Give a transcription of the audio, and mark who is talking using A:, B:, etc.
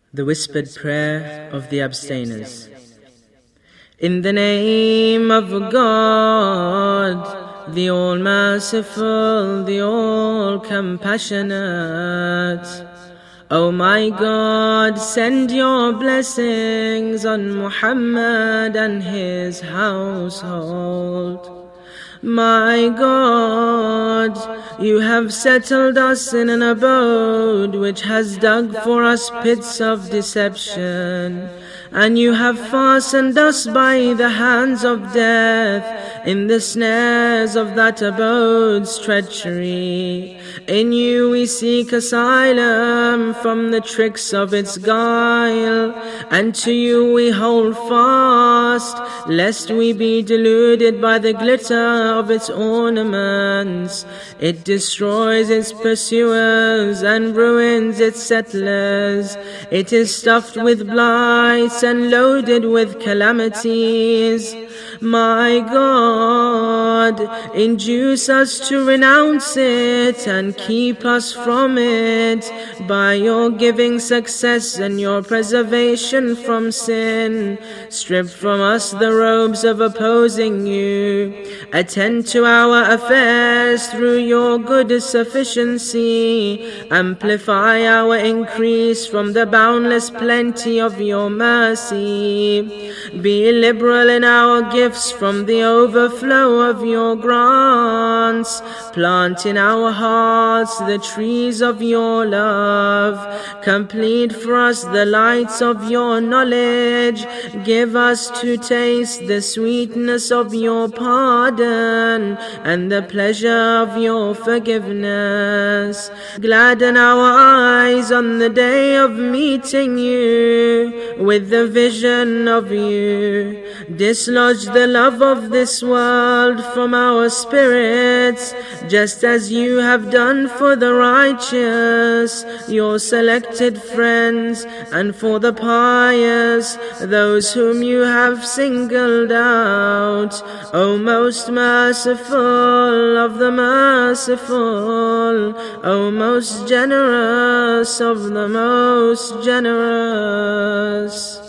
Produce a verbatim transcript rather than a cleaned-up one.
A: The Whispered Prayer of the Abstainers. In the name of God, the All-Merciful, the All-Compassionate. O my God, send your blessings on Muhammad and his household. My God, you have settled us in an abode which has dug for us pits of deception, and you have fastened us by the hands of death in the snares of that abode's treachery. In you we seek asylum from the tricks of its guile, and to you we hold fast, lest we be deluded by the glitter of its ornaments. It destroys its pursuers and ruins its settlers. It is stuffed with blights and loaded with calamities. My God, induce us to renounce it and keep us from it by your giving success and your preservation from sin. Strip from us the robes of opposing you. Attend to our affairs through your good sufficiency. Amplify our increase from the boundless plenty of your mercy. Be liberal in our gifts from the overflow of your grants. Plant in our hearts the trees of your love. Complete for us the lights of your knowledge. Give us to taste the sweetness of your pardon and the pleasure of your forgiveness. Gladden our eyes on the day of meeting you with the vision of you. Dislodge the love of this world from our spirits, just as you have done for the righteous, your selected friends, and for the pious, those whom you have singled out. O most merciful of the merciful, O most generous of the most generous.